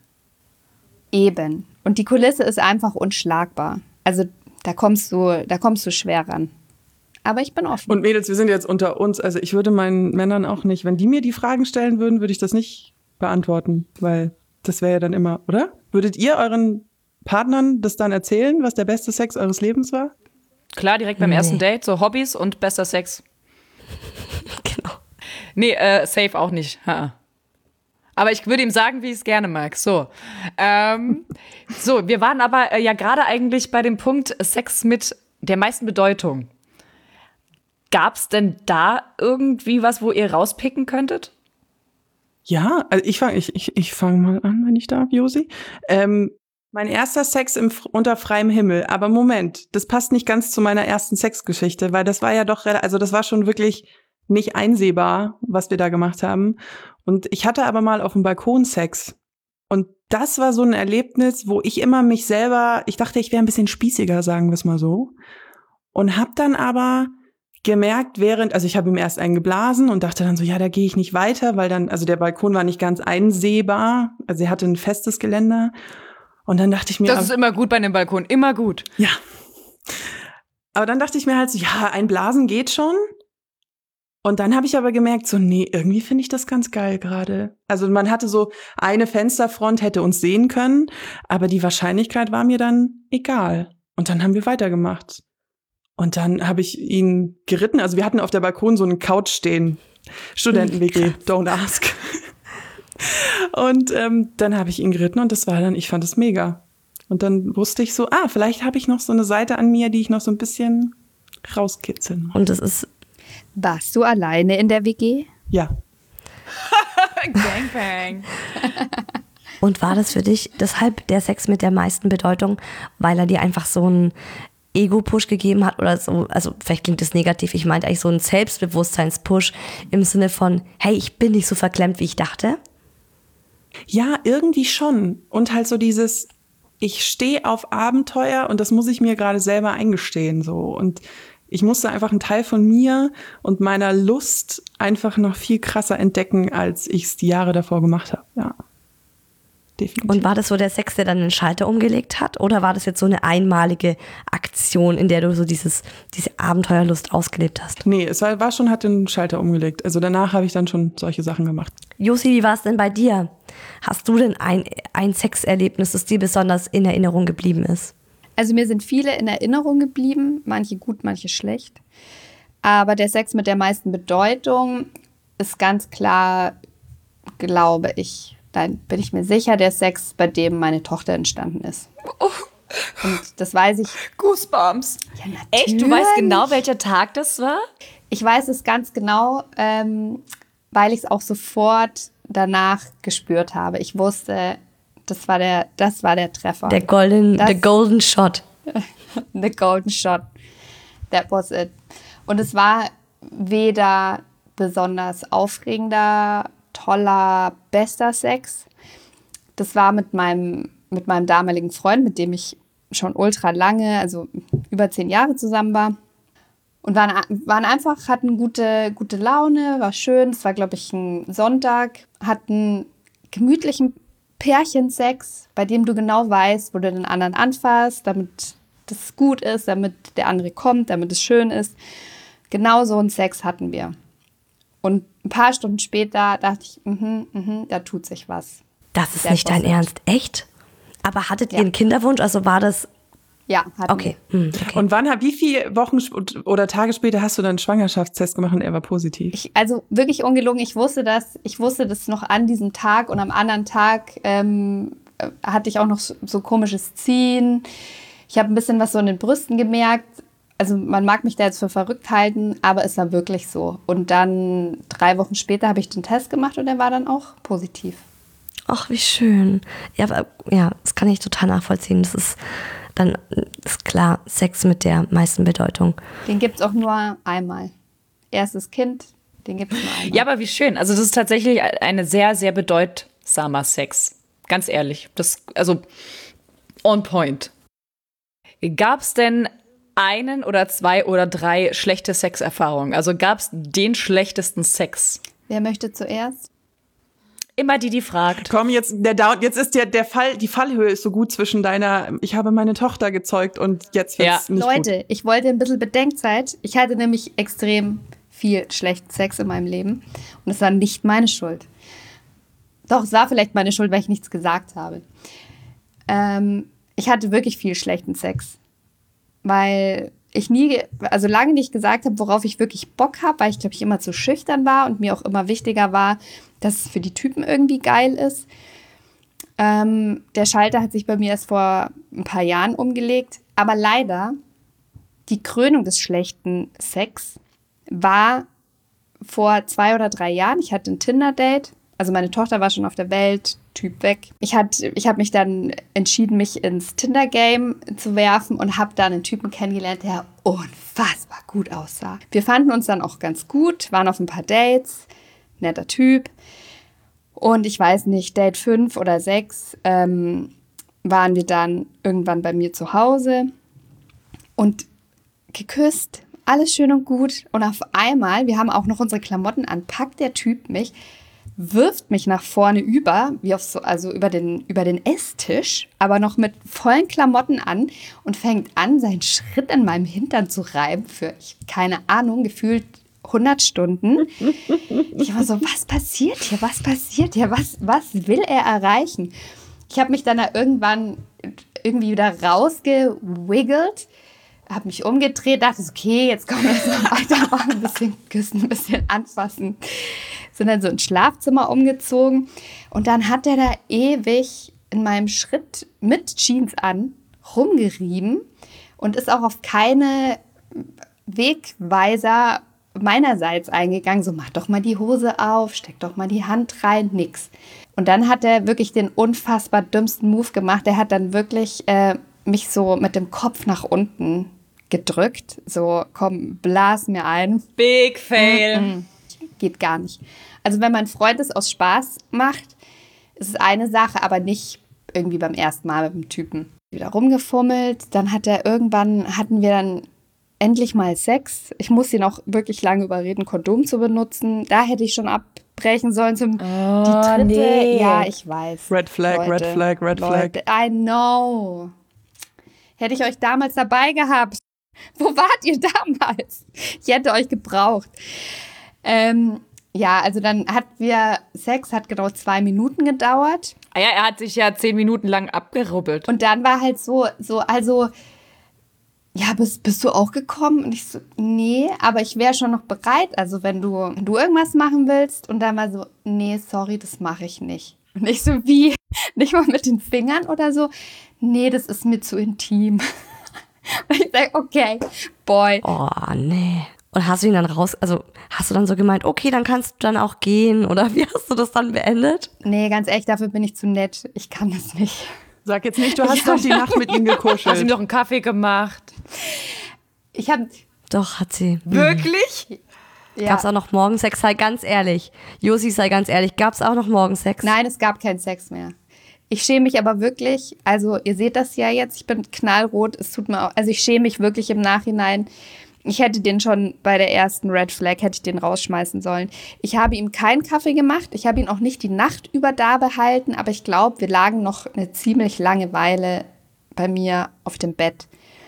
Eben. Und die Kulisse ist einfach unschlagbar. Also da kommst du, da kommst du schwer ran. Aber ich bin offen. Und Mädels, wir sind jetzt unter uns. Also ich würde meinen Männern auch nicht, wenn die mir die Fragen stellen würden, würde ich das nicht beantworten, weil das wäre ja dann immer, oder? Würdet ihr euren Partnern das dann erzählen, was der beste Sex eures Lebens war? Klar, direkt beim Nee. ersten Date, so Hobbys und bester Sex. Genau. Nee, äh, safe auch nicht. Ha. Aber ich würde ihm sagen, wie ich es gerne mag. So, ähm, so, wir waren aber äh, ja gerade eigentlich bei dem Punkt Sex mit der meisten Bedeutung. Gab's denn da irgendwie was, wo ihr rauspicken könntet? Ja, also ich fange ich, ich, ich fang mal an, wenn ich darf, Josi. Ähm, mein erster Sex im, unter freiem Himmel. Aber Moment, das passt nicht ganz zu meiner ersten Sexgeschichte, weil das war ja doch, also das war schon wirklich nicht einsehbar, was wir da gemacht haben. Und ich hatte aber mal auf dem Balkon Sex. Und das war so ein Erlebnis, wo ich immer mich selber, ich dachte, ich wäre ein bisschen spießiger, sagen wir es mal so. Und hab dann aber gemerkt, während, also ich habe ihm erst einen geblasen und dachte dann so, ja, da gehe ich nicht weiter, weil dann, also der Balkon war nicht ganz einsehbar. Also er hatte ein festes Geländer. Und dann dachte ich mir, Das ist immer gut bei einem Balkon, immer gut. ja. Aber dann dachte ich mir halt so, ja, ein Blasen geht schon. Und dann habe ich aber gemerkt, so, nee, irgendwie finde ich das ganz geil gerade. Also man hatte so eine Fensterfront, hätte uns sehen können, aber die Wahrscheinlichkeit war mir dann egal. Und dann haben wir weitergemacht. Und dann habe ich ihn geritten. Also wir hatten auf der Balkon so einen Couch stehen. Studenten-W G, don't ask. Und ähm, dann habe ich ihn geritten und das war dann, ich fand es mega. Und dann wusste ich so, ah, vielleicht habe ich noch so eine Seite an mir, die ich noch so ein bisschen rauskitzeln muss. Und es ist Warst du alleine in der W G? Ja. Gangbang. Und war das für dich deshalb der Sex mit der meisten Bedeutung, weil er dir einfach so einen Ego-Push gegeben hat oder so, also vielleicht klingt das negativ, ich meinte eigentlich so einen Selbstbewusstseins-Push im Sinne von, hey, ich bin nicht so verklemmt, wie ich dachte? Ja, irgendwie schon. Und halt so dieses, ich stehe auf Abenteuer und das muss ich mir gerade selber eingestehen, so. Und ich musste einfach einen Teil von mir und meiner Lust einfach noch viel krasser entdecken, als ich es die Jahre davor gemacht habe, ja. definitiv. Und war das so der Sex, der dann den Schalter umgelegt hat? Oder war das jetzt so eine einmalige Aktion, in der du so dieses, diese Abenteuerlust ausgelebt hast? Nee, es war, war schon, hat den Schalter umgelegt. Also danach habe ich dann schon solche Sachen gemacht. Josi, wie war es denn bei dir? Hast du denn ein, ein Sexerlebnis, das dir besonders in Erinnerung geblieben ist? Also mir sind viele in Erinnerung geblieben, manche gut, manche schlecht. Aber der Sex mit der meisten Bedeutung ist ganz klar, glaube ich, dann bin ich mir sicher, der Sex, bei dem meine Tochter entstanden ist. Und das weiß ich. Goosebumps. Ja, natürlich. Echt? Du weißt genau, welcher Tag das war? Ich weiß es ganz genau, ähm, weil ich es auch sofort danach gespürt habe. Ich wusste, das war der, das war der Treffer. Der golden, das, the golden shot. The golden shot. That was it. Und es war weder besonders aufregender, toller, bester Sex. Das war mit meinem, mit meinem damaligen Freund, mit dem ich schon ultra lange, also über zehn Jahre zusammen war. Und waren, waren einfach, hatten gute, gute Laune, war schön. Es war, glaube ich, ein Sonntag, hatten gemütlichen Pärchensex, bei dem du genau weißt, wo du den anderen anfasst, damit das gut ist, damit der andere kommt, damit es schön ist. Genau so einen Sex hatten wir. Und ein paar Stunden später dachte ich, mh, mh, da tut sich was. Das ist Sehr nicht dein positiv. Ernst, echt? Aber hattet ihr Ja. einen Kinderwunsch? Also war das... Ja, hatten Okay. Hm, okay. Und wann, wie viele Wochen sp- oder Tage später hast du dann einen Schwangerschaftstest gemacht und er war positiv? Ich, also wirklich ungelogen, ich wusste das, ich wusste das noch an diesem Tag und am anderen Tag ähm, äh, hatte ich auch noch so, so komisches Ziehen. Ich habe ein bisschen was so in den Brüsten gemerkt. Also man mag mich da jetzt für verrückt halten, aber es war wirklich so. Und dann drei Wochen später habe ich den Test gemacht und der war dann auch positiv. Ach, wie schön. Ja, aber, ja, das kann ich total nachvollziehen. Das ist dann, ist klar, Sex mit der meisten Bedeutung. Den gibt es auch nur einmal. Erstes Kind, den gibt es nur einmal. Ja, aber wie schön. Also das ist tatsächlich eine sehr, sehr bedeutsamer Sex. Ganz ehrlich. Das, also on point. Gab es denn einen oder zwei oder drei schlechte Sexerfahrungen? Also gab es den schlechtesten Sex? Wer möchte zuerst? Immer die, die fragt. Komm, jetzt, der Down, jetzt ist der, der Fall, die Fallhöhe ist so gut zwischen deiner, ich habe meine Tochter gezeugt und jetzt wird's Ja. nicht Leute, gut. ich wollte ein bisschen Bedenkzeit. Ich hatte nämlich extrem viel schlechten Sex in meinem Leben. Und es war nicht meine Schuld. Doch, es war vielleicht meine Schuld, weil ich nichts gesagt habe. Ähm, ich hatte wirklich viel schlechten Sex. Weil ich nie, also lange nicht gesagt habe, worauf ich wirklich Bock habe, weil ich, glaube ich, immer zu schüchtern war und mir auch immer wichtiger war, dass es für die Typen irgendwie geil ist. Ähm, der Schalter hat sich bei mir erst vor ein paar Jahren umgelegt. Aber leider, die Krönung des schlechten Sex war vor zwei oder drei Jahren. Ich hatte ein Tinder-Date. Also meine Tochter war schon auf der Welt, Typ weg. Ich, ich habe mich dann entschieden, mich ins Tinder-Game zu werfen und habe dann einen Typen kennengelernt, der unfassbar gut aussah. Wir fanden uns dann auch ganz gut, waren auf ein paar Dates, netter Typ. Und ich weiß nicht, Date fünf oder sechs ähm, waren wir dann irgendwann bei mir zu Hause und geküsst, alles schön und gut. Und auf einmal, wir haben auch noch unsere Klamotten an, packt der Typ mich, wirft mich nach vorne über, wie auf so, also über den, über den Esstisch, aber noch mit vollen Klamotten an und fängt an, seinen Schritt in meinem Hintern zu reiben für, ich, keine Ahnung, gefühlt hundert Stunden. Ich war so, was passiert hier, was passiert hier, was, was will er erreichen? Ich habe mich dann da irgendwann irgendwie wieder rausgewiggelt, habe mich umgedreht, dachte, okay, jetzt kommen wir jetzt noch weitermachen, ein bisschen küssen, ein bisschen anfassen. Sind dann so ins Schlafzimmer umgezogen und dann hat er da ewig in meinem Schritt mit Jeans an rumgerieben und ist auch auf keine Wegweiser meinerseits eingegangen, so mach doch mal die Hose auf, steck doch mal die Hand rein, nix. Und dann hat er wirklich den unfassbar dümmsten Move gemacht. Er hat dann wirklich äh, mich so mit dem Kopf nach unten gedrückt, so komm, blas mir ein. Big Fail. Mm-mm. Geht gar nicht. Also wenn mein Freund es aus Spaß macht, ist es eine Sache, aber nicht irgendwie beim ersten Mal mit dem Typen. Wieder rumgefummelt, dann hat er irgendwann, hatten wir dann endlich mal Sex. Ich muss ihn auch wirklich lange überreden, Kondom zu benutzen. Da hätte ich schon ab, sprechen sollen zum Oh, die dritte. nee. Ja, ich weiß. Red Flag, Leute, Red Flag, Red Leute, Flag. I know. Hätte ich euch damals dabei gehabt. Wo wart ihr damals? Ich hätte euch gebraucht. Ähm, ja, also dann hatten wir Sex, hat genau zwei Minuten gedauert. Ah ja, er hat sich ja zehn Minuten lang abgerubbelt. Und dann war halt so, so also, ja, bist, bist du auch gekommen? Und ich so, nee, aber ich wäre schon noch bereit. Also wenn du, wenn du irgendwas machen willst. Und dann war so, nee, sorry, das mache ich nicht. Und ich so, wie? Nicht mal mit den Fingern oder so? Nee, das ist mir zu intim. Und ich sage, okay, boy. Oh, nee. Und hast du ihn dann raus, also hast du dann so gemeint, okay, dann kannst du dann auch gehen? Oder wie hast du das dann beendet? Nee, ganz ehrlich, dafür bin ich zu nett. Ich kann das nicht. Sag jetzt nicht, du hast doch die Nacht mit ihm Hast ihm gekuschelt. doch einen Kaffee gemacht. Ich habe, Doch, hat sie. Wirklich? ja. Gab's auch noch Morgensex? Sei ganz ehrlich. Josi, sei ganz ehrlich. Gab's auch noch Morgensex? Nein, es gab keinen Sex mehr. Ich schäme mich aber wirklich, also ihr seht das ja jetzt, ich bin knallrot, es tut mir auch, also ich schäme mich wirklich im Nachhinein. Ich hätte den schon bei der ersten Red Flag, hätte ich den rausschmeißen sollen. Ich habe ihm keinen Kaffee gemacht, ich habe ihn auch nicht die Nacht über da behalten, aber ich glaube, wir lagen noch eine ziemlich lange Weile bei mir auf dem Bett.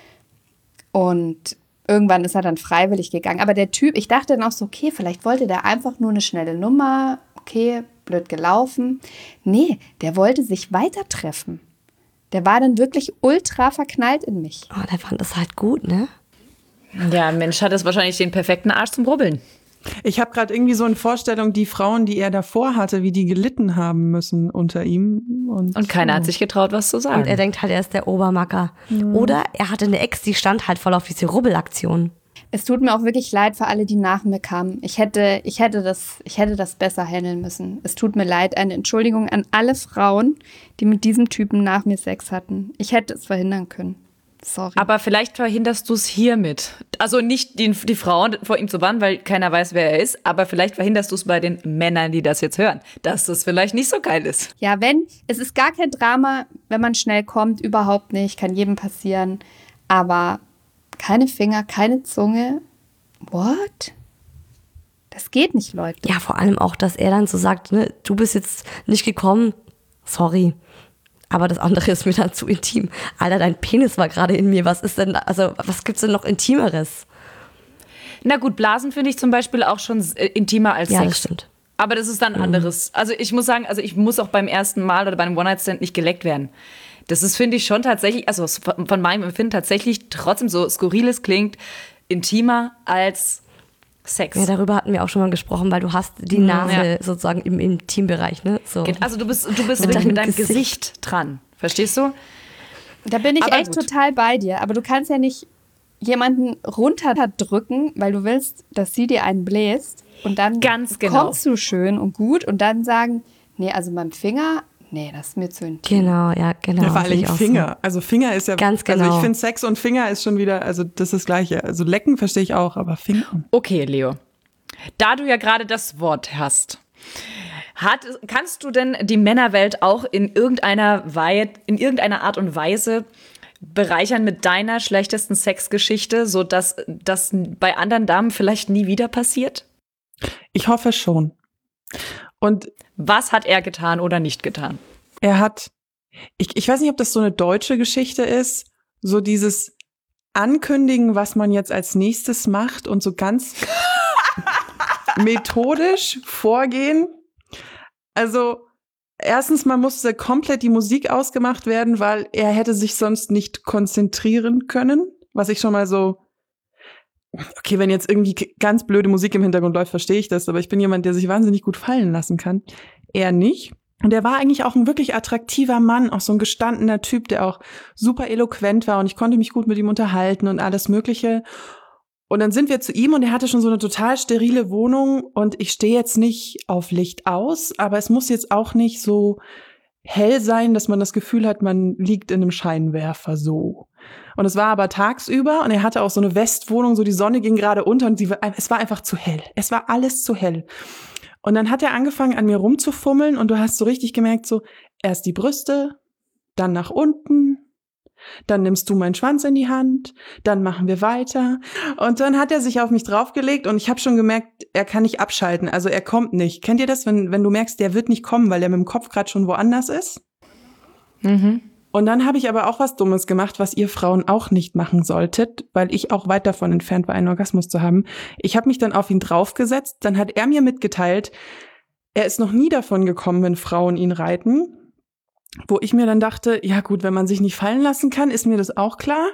Und irgendwann ist er dann freiwillig gegangen. Aber der Typ, ich dachte dann auch so, okay, vielleicht wollte der einfach nur eine schnelle Nummer, okay, blöd gelaufen. Nee, der wollte sich weiter treffen. Der war dann wirklich ultra verknallt in mich. Oh, der fand das halt gut, ne? Ja, ein Mensch hat es wahrscheinlich den perfekten Arsch zum Rubbeln. Ich habe gerade irgendwie so eine Vorstellung, die Frauen, die er davor hatte, wie die gelitten haben müssen unter ihm. Und, Und keiner so. hat sich getraut, was zu sagen. Und er denkt halt, er ist der Obermacker. Oder er hatte eine Ex, die stand halt voll auf diese Rubbelaktion. Es tut mir auch wirklich leid für alle, die nach mir kamen. Ich hätte, ich hätte das, ich hätte das besser handeln müssen. Es tut mir leid. Eine Entschuldigung an alle Frauen, die mit diesem Typen nach mir Sex hatten. Ich hätte es verhindern können. Sorry. Aber vielleicht verhinderst du es hiermit. Also nicht die, die Frauen vor ihm zu warnen, weil keiner weiß, wer er ist. Aber vielleicht verhinderst du es bei den Männern, die das jetzt hören, dass das vielleicht nicht so geil ist. Ja, wenn, es ist gar kein Drama, wenn man schnell kommt, überhaupt nicht, kann jedem passieren. Aber keine Finger, keine Zunge. What? Das geht nicht, Leute. Ja, vor allem auch, dass er dann so sagt, ne, du bist jetzt nicht gekommen, sorry. Aber das andere ist mir dann zu intim. Alter, dein Penis war gerade in mir. Was ist denn, also was gibt's denn noch Intimeres? Na gut, Blasen finde ich zum Beispiel auch schon äh, intimer als Ja, Sex. das stimmt. Aber das ist dann anderes. Also ich muss sagen, also ich muss auch beim ersten Mal oder bei einem One-Night-Stand nicht geleckt werden. Das ist, finde ich, schon tatsächlich, also von meinem Empfinden tatsächlich trotzdem so skurril es klingt, intimer als Sex. Ja, darüber hatten wir auch schon mal gesprochen, weil du hast die Nase Ja. sozusagen im Intimbereich, ne? So. Also du bist, du bist Mit wirklich deinem mit deinem Gesicht. Gesicht dran. Verstehst du? Da bin ich Aber echt gut. total bei dir. Aber du kannst ja nicht jemanden runterdrücken, weil du willst, dass sie dir einen bläst. Und dann Ganz genau. kommst du schön und gut und dann sagen, nee, also beim Finger, nee, das ist mir zu intim. Genau, ja, genau. Ja, vor sehe allem ich auch Finger. Also Finger ist ja, Ganz also genau. ich finde Sex und Finger ist schon wieder, also das ist das Gleiche. Also lecken verstehe ich auch, aber Finger. Okay, Leo. Da du ja gerade das Wort hast, hat, kannst du denn die Männerwelt auch in irgendeiner, Wei- in irgendeiner Art und Weise bereichern mit deiner schlechtesten Sexgeschichte, sodass das bei anderen Damen vielleicht nie wieder passiert? Ich hoffe schon. Und Was hat er getan oder nicht getan? er hat, ich, ich weiß nicht, ob das so eine deutsche Geschichte ist, so dieses Ankündigen, was man jetzt als nächstes macht und so ganz methodisch vorgehen. Also erstens mal musste komplett die Musik ausgemacht werden, weil er hätte sich sonst nicht konzentrieren können, was ich schon mal so, okay, wenn jetzt irgendwie ganz blöde Musik im Hintergrund läuft, verstehe ich das, aber ich bin jemand, der sich wahnsinnig gut fallen lassen kann. Er nicht. Und er war eigentlich auch ein wirklich attraktiver Mann, auch so ein gestandener Typ, der auch super eloquent war und ich konnte mich gut mit ihm unterhalten und alles Mögliche. Und dann sind wir zu ihm und er hatte schon so eine total sterile Wohnung und ich stehe jetzt nicht auf Licht aus, aber es muss jetzt auch nicht so hell sein, dass man das Gefühl hat, man liegt in einem Scheinwerfer so. Und es war aber tagsüber und er hatte auch so eine Westwohnung, so die Sonne ging gerade unter und sie war, es war einfach zu hell. Es war alles zu hell. Und dann hat er angefangen, an mir rumzufummeln und du hast so richtig gemerkt, so erst die Brüste, dann nach unten, dann nimmst du meinen Schwanz in die Hand, dann machen wir weiter. Und dann hat er sich auf mich draufgelegt und ich habe schon gemerkt, er kann nicht abschalten, also er kommt nicht. Kennt ihr das, wenn, wenn du merkst, der wird nicht kommen, weil er mit dem Kopf gerade schon woanders ist? Mhm. Und dann habe ich aber auch was Dummes gemacht, was ihr Frauen auch nicht machen solltet, weil ich auch weit davon entfernt war, einen Orgasmus zu haben. Ich habe mich dann auf ihn draufgesetzt, dann hat er mir mitgeteilt, er ist noch nie davon gekommen, wenn Frauen ihn reiten. Wo ich mir dann dachte, ja gut, wenn man sich nicht fallen lassen kann, ist mir das auch klar.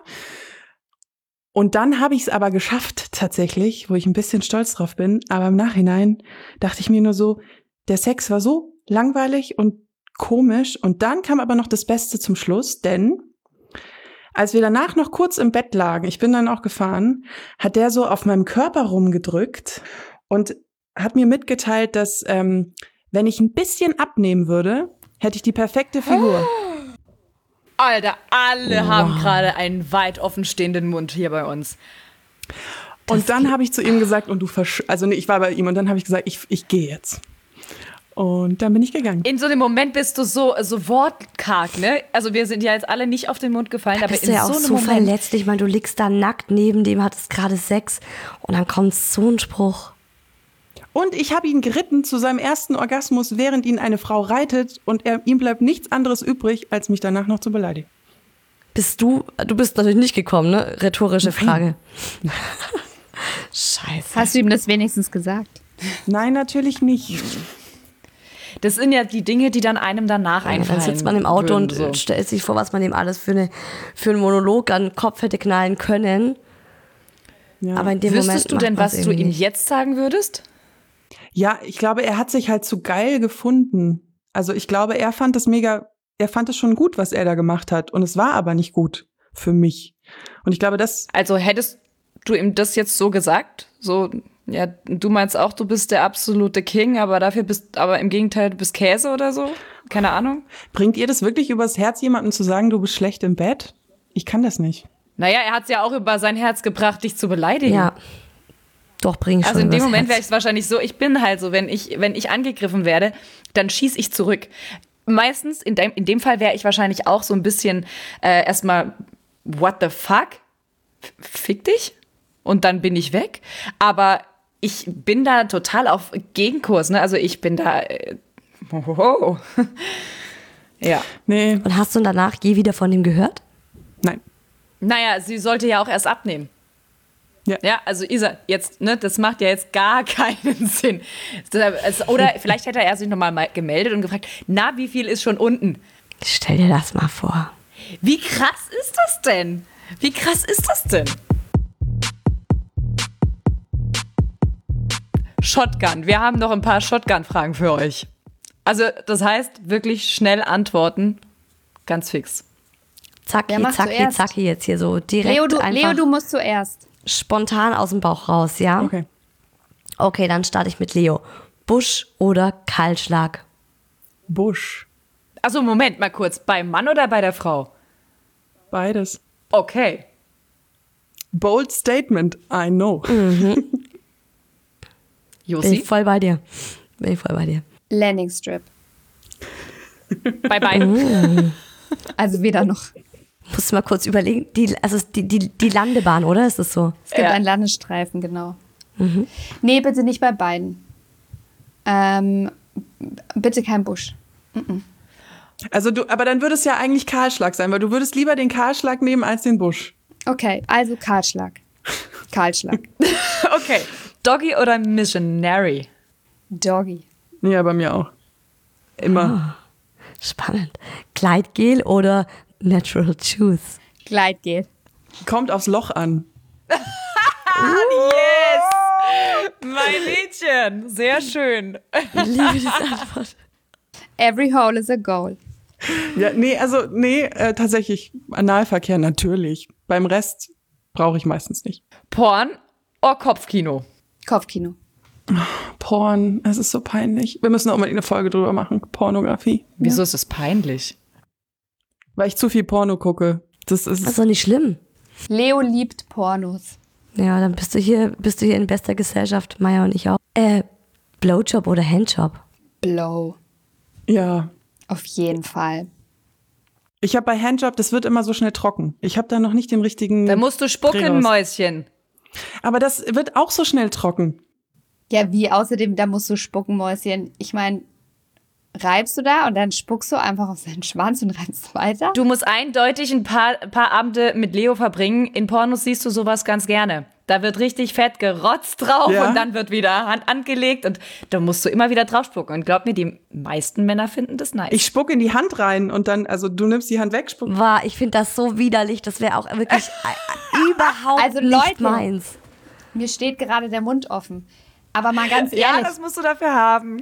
Und dann habe ich es aber geschafft tatsächlich, wo ich ein bisschen stolz drauf bin. Aber im Nachhinein dachte ich mir nur so, der Sex war so langweilig und komisch. Und dann kam aber noch das Beste zum Schluss, denn als wir danach noch kurz im Bett lagen, ich bin dann auch gefahren, hat der so auf meinem Körper rumgedrückt und hat mir mitgeteilt, dass ähm, wenn ich ein bisschen abnehmen würde, hätte ich die perfekte Figur. Alter, alle Wow. haben gerade einen weit offenstehenden Mund hier bei uns. Und dann habe ich zu ihm gesagt, und du versch- also nee, ich war bei ihm und dann habe ich gesagt, ich, ich gehe jetzt. Und dann bin ich gegangen. In so einem Moment bist du so, so wortkarg, ne? Also wir sind ja jetzt alle nicht auf den Mund gefallen, Da aber bist in du ja so auch einem so Moment. verletzlich. Ich meine, du liegst da nackt neben dem, hattest gerade Sex und dann kommt so ein Spruch. Und ich habe ihn geritten zu seinem ersten Orgasmus, während ihn eine Frau reitet und er, ihm bleibt nichts anderes übrig, als mich danach noch zu beleidigen. Bist du, du bist natürlich nicht gekommen, ne? Rhetorische Frage. Scheiße. Hast du ihm das wenigstens gesagt? Nein, natürlich nicht. Das sind ja die Dinge, die dann einem danach Ja, einfallen. dann sitzt man im Auto würden, und so. stellt sich vor, was man dem alles für, eine, für einen Monolog an den Kopf hätte knallen können. Ja. Aber in dem Moment Wüsstest du macht denn, man's was du irgendwie ihm nicht. jetzt sagen würdest? Ja, ich glaube, er hat sich halt zu geil gefunden. Also ich glaube, er fand es mega, er fand es schon gut, was er da gemacht hat. Und es war aber nicht gut für mich. Und ich glaube, das, Also hättest du ihm das jetzt so gesagt? So, ja, du meinst auch, du bist der absolute King, aber dafür bist, aber im Gegenteil, du bist Käse oder so? Keine Ahnung. bringt ihr das wirklich übers Herz, jemandem zu sagen, du bist schlecht im Bett? Ich kann das nicht. Naja, er hat es ja auch über sein Herz gebracht, dich zu beleidigen. Ja. Doch, bring ich schon Also in dem übers Moment Herz. wäre ich es wahrscheinlich so, ich bin halt so, wenn ich, wenn ich angegriffen werde, dann schieße ich zurück. Meistens, in dem, in dem Fall wäre ich wahrscheinlich auch so ein bisschen äh, erstmal, what the fuck? F- Fick dich? Und dann bin ich weg. Aber ich bin da total auf Gegenkurs, ne? Also ich bin da, äh, hoho. Ja. Nee, Und hast du danach je wieder von ihm gehört? nein. Naja, sie sollte ja auch erst abnehmen. Ja. Ja, also Isa, jetzt, ne, das macht ja jetzt gar keinen Sinn. Oder vielleicht hätte er sich nochmal mal gemeldet und gefragt, na, wie viel ist schon unten? Stell dir das mal vor. Wie krass ist das denn? Wie krass ist das denn? Shotgun. Wir haben noch ein paar Shotgun-Fragen für euch. Also, das heißt, wirklich schnell antworten. Ganz fix. Zacki, Wer macht zacki, zuerst? zacki jetzt hier so direkt Leo du, einfach Leo, du musst zuerst. spontan aus dem Bauch raus, ja? Okay. Okay, dann starte ich mit Leo. Busch oder Kahlschlag? Busch. Also, Moment mal kurz. Beim Mann oder bei der Frau? Beides. Okay. Bold statement, I know. Bin Josi? ich voll bei dir. Bin ich voll bei dir. Landing Strip. Bei beiden. Also weder noch. Musst du mal kurz überlegen. Die, also die, die, die Landebahn, oder? Ist es so? Es gibt Ja. einen Landestreifen, genau. Nee, bitte nicht bei beiden. Ähm, bitte kein Busch. Also du, aber dann würde es ja eigentlich Kahlschlag sein, weil du würdest lieber den Kahlschlag nehmen als den Busch. Okay, also Kahlschlag. Kahlschlag. Okay. Doggy oder Missionary? Doggy. Ja, bei mir auch. Immer. Spannend. Gleitgel oder Natural Juice? Gleitgel. Kommt aufs Loch an. Yes! Mein Mädchen. Sehr schön. Ich liebe diese Antwort. Every hole is a goal. Ja, nee, also nee, äh, tatsächlich Analverkehr natürlich. Beim Rest brauche ich meistens nicht. Porn oder Kopfkino? Kopfkino. Porn, es ist so peinlich. Wir müssen auch mal eine Folge drüber machen. Pornografie. Wieso ist das peinlich? Weil ich zu viel Porno gucke. Das ist Das ist doch nicht schlimm. Leo liebt Pornos. Ja, dann bist du hier, bist du hier in bester Gesellschaft, Maya und ich auch. Äh, Blowjob oder Handjob? Blow. ja. Auf jeden Fall. Ich habe bei Handjob, das wird immer so schnell trocken. Ich habe da noch nicht den richtigen. Da musst du spucken, Dreh raus. Mäuschen. Aber das wird auch so schnell trocken. Ja, wie? Außerdem, da musst du spucken, Mäuschen. Ich meine, reibst du da und dann spuckst du einfach auf seinen Schwanz und reibst weiter? Du musst eindeutig ein paar, paar Abende mit Leo verbringen. In Pornos siehst du sowas ganz gerne. Da wird richtig fett gerotzt drauf Ja. und dann wird wieder Hand angelegt und da musst du immer wieder drauf spucken. Und glaub mir, die meisten Männer finden das nice. Ich spuck in die Hand rein und dann, also du nimmst die Hand weg, spuck. War, ich finde das so widerlich. Das wäre auch wirklich äh, überhaupt Also, nicht Leute. meins. Mir steht gerade der Mund offen. Aber mal ganz ja, ehrlich, das musst du dafür haben.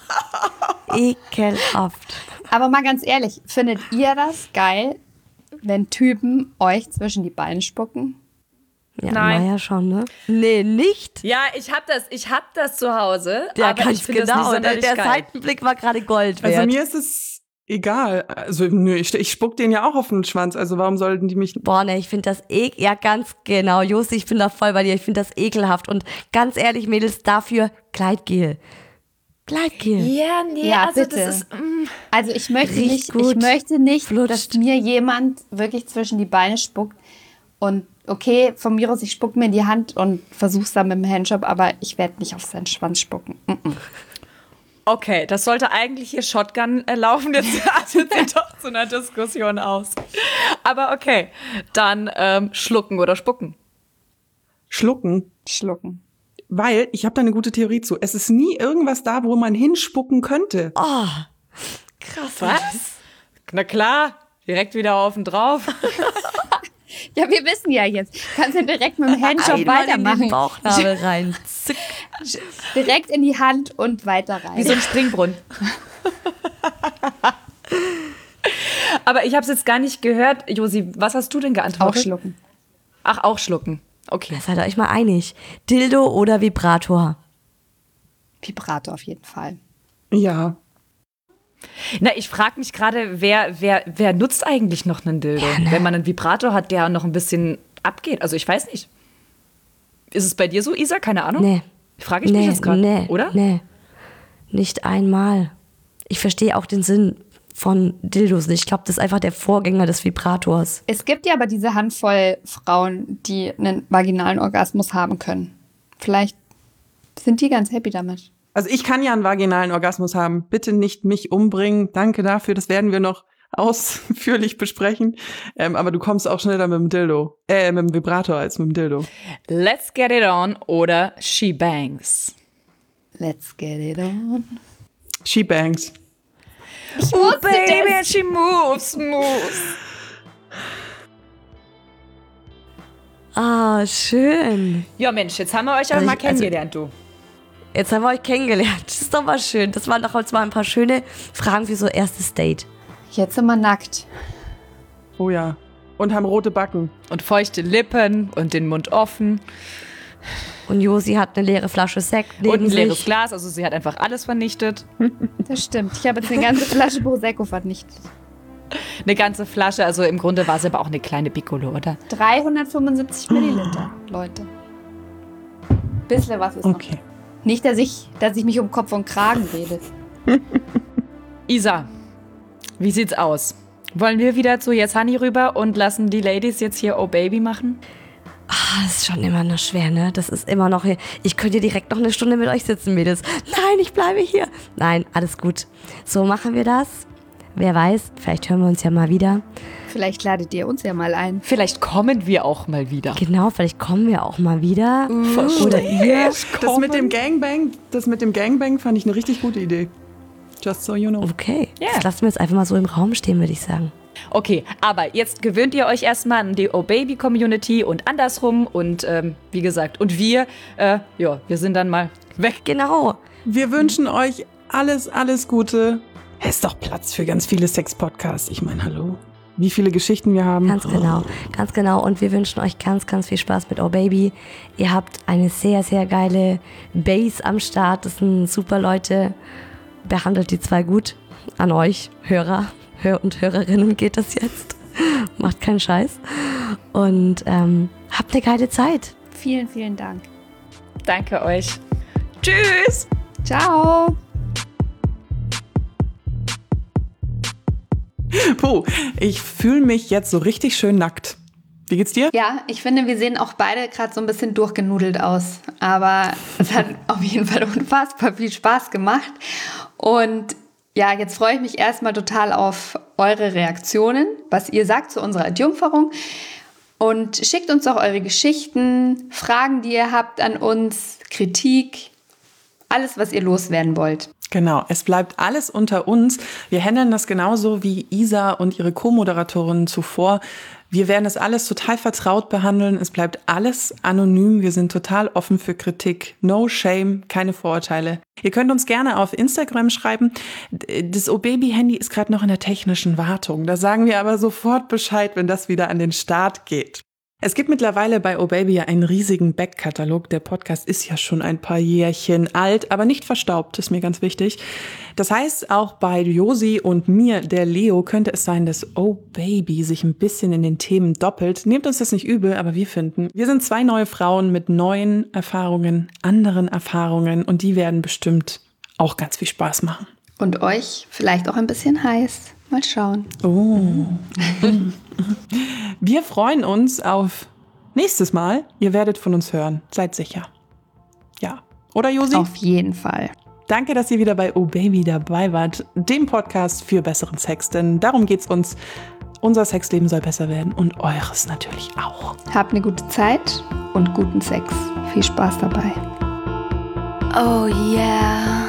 Ekelhaft. aber mal ganz ehrlich, findet ihr das geil, wenn Typen euch zwischen die Beine spucken? Ja, Nein. Maya schon, ne? Nee, nicht. Ja, ich hab das, ich hab das zu Hause. Ja, aber ganz ich finde genau. das nicht Der, sonderlich der geil. Seitenblick war gerade Gold wert. Also mir ist es egal. Also nö, ich, ich spuck den ja auch auf den Schwanz. Also warum sollten die mich. Boah, ne, ich finde das ekel. Ja, ganz genau. Josi, ich bin da voll bei dir. Ich finde das ekelhaft. Und ganz ehrlich, Mädels, dafür Gleitgel. Gleitgel. Ja, nee, Ja, also bitte. das ist. Mm, Also ich möchte Riecht nicht, gut, ich möchte nicht, flutscht. dass mir jemand wirklich zwischen die Beine spuckt und okay, von mir aus, ich spuck mir in die Hand und versuch's dann mit dem Handjob, aber ich werde nicht auf seinen Schwanz spucken. Mm-mm. okay, das sollte eigentlich hier Shotgun äh, laufen. Jetzt artet sie doch zu einer Diskussion aus. Aber okay, dann ähm, schlucken oder spucken. Schlucken. Schlucken. Weil, ich habe da eine gute Theorie zu. Es ist nie irgendwas da, wo man hinspucken könnte. Oh, krass. Was? Na klar, direkt wieder auf und drauf. Ja, wir wissen ja jetzt. Kannst du direkt mit dem Handjob Einmal in weitermachen. den Bauchnabel rein. Zick. Direkt in die Hand und weiter rein. Wie so ein Springbrunnen. Aber ich habe es jetzt gar nicht gehört. Josi, was hast du denn Auch geantwortet? schlucken. Ach, auch schlucken. Okay. Seid ihr euch mal einig. Dildo oder Vibrator? Vibrator auf jeden Fall. Ja. Na, ich frage mich gerade, wer, wer, wer nutzt eigentlich noch einen Dildo? Ja, ne? Wenn man einen Vibrator hat, der noch ein bisschen abgeht. Also ich weiß nicht. Ist es bei dir so, Isa? Keine Ahnung. Nee. Frage ich nee, mich jetzt gerade, nee, oder? Nee, nicht einmal. Ich verstehe auch den Sinn von Dildos nicht. Ich glaube, das ist einfach der Vorgänger des Vibrators. Es gibt ja aber diese Handvoll Frauen, die einen vaginalen Orgasmus haben können. Vielleicht sind die ganz happy damit. Also ich kann ja einen vaginalen Orgasmus haben. Bitte nicht mich umbringen. Danke dafür. Das werden wir noch ausführlich besprechen. Ähm, aber du kommst auch schneller mit dem Dildo. Äh, mit dem Vibrator als mit dem Dildo. Let's get it on oder she bangs. Let's get it on. She bangs. Ich Oh, wusste baby, das. and she moves, moves. Ah, schön. Ja, Mensch, jetzt haben wir euch aber Also mal ich- also- kennengelernt, du. Jetzt haben wir euch kennengelernt. Das ist doch mal schön. Das waren doch jetzt mal ein paar schöne Fragen für so erstes Date. Jetzt sind wir nackt. Oh ja. Und haben rote Backen. Und feuchte Lippen und den Mund offen. Und Josi hat eine leere Flasche Sekt neben Und ein leeres sich. Glas, also sie hat einfach alles vernichtet. Das stimmt. Ich habe jetzt eine ganze Flasche Prosecco vernichtet. Eine ganze Flasche, also im Grunde war es aber auch eine kleine Piccolo, oder? dreihundertfünfundsiebzig Milliliter, Leute. Bisschen was ist noch. Okay. Nicht, dass ich, dass ich mich um Kopf und Kragen rede. Isa, wie sieht's aus? Wollen wir wieder zu Jetzt Honey rüber und lassen die Ladies jetzt hier Oh Baby machen? Ah, das ist schon immer noch schwer, ne? Das ist immer noch hier. Ich könnte direkt noch eine Stunde mit euch sitzen, Mädels. Nein, ich bleibe hier. Nein, alles gut. So machen wir das. Wer weiß, vielleicht hören wir uns ja mal wieder. Vielleicht ladet ihr uns ja mal ein. Vielleicht kommen wir auch mal wieder. Genau, vielleicht kommen wir auch mal wieder. Verstehe. Oder ihr. Das mit dem Gangbang, das mit dem Gangbang fand ich eine richtig gute Idee. Just so you know. Okay, Ja. das lassen wir jetzt einfach mal so im Raum stehen, würde ich sagen. Okay, aber jetzt gewöhnt ihr euch erstmal an die Oh Baby Community und andersrum und ähm, wie gesagt, und wir, äh, ja, wir sind dann mal weg. Genau. Wir wünschen euch alles, alles Gute. Es ist doch Platz für ganz viele Sex-Podcasts. Ich meine, hallo. Wie viele Geschichten wir haben. Ganz genau, ganz genau. Und wir wünschen euch ganz, ganz viel Spaß mit Oh Baby. Ihr habt eine sehr, sehr geile Base am Start. Das sind super Leute. Behandelt die zwei gut. An euch, Hörer Hör und Hörerinnen geht das jetzt. Macht keinen Scheiß. Und ähm, habt eine geile Zeit. Vielen, vielen Dank. Danke euch. Tschüss. Ciao. Wo So, ich fühle mich jetzt so richtig schön nackt. Wie geht's dir? Ja, ich finde, wir sehen auch beide gerade so ein bisschen durchgenudelt aus. Aber es hat auf jeden Fall unfassbar viel Spaß gemacht. Und ja, jetzt freue ich mich erstmal total auf eure Reaktionen, was ihr sagt zu unserer Entjungferung. Und schickt uns auch eure Geschichten, Fragen, die ihr habt an uns, Kritik, alles, was ihr loswerden wollt. Genau, es bleibt alles unter uns. Wir handeln das genauso wie Isa und ihre Co-Moderatorin zuvor. Wir werden das alles total vertraut behandeln. Es bleibt alles anonym. Wir sind total offen für Kritik. No shame, keine Vorurteile. Ihr könnt uns gerne auf Instagram schreiben. Das O-Baby-Handy ist gerade noch in der technischen Wartung. Da sagen wir aber sofort Bescheid, wenn das wieder an den Start geht. Es gibt mittlerweile bei O-Baby ja einen riesigen Backkatalog. Der Podcast ist ja schon ein paar Jährchen alt, aber nicht verstaubt, ist mir ganz wichtig. Das heißt, auch bei Josi und mir, der Leo, könnte es sein, dass O-Baby sich ein bisschen in den Themen doppelt. Nehmt uns das nicht übel, aber wir finden, wir sind zwei neue Frauen mit neuen Erfahrungen, anderen Erfahrungen und die werden bestimmt auch ganz viel Spaß machen. Und euch vielleicht auch ein bisschen heiß. Mal schauen. Oh. Wir freuen uns auf nächstes Mal. Ihr werdet von uns hören. Seid sicher. Ja. Oder, Josi? Auf jeden Fall. Danke, dass ihr wieder bei Oh Baby dabei wart, dem Podcast für besseren Sex. Denn darum geht's uns. Unser Sexleben soll besser werden und eures natürlich auch. Habt eine gute Zeit und guten Sex. Viel Spaß dabei. Oh yeah.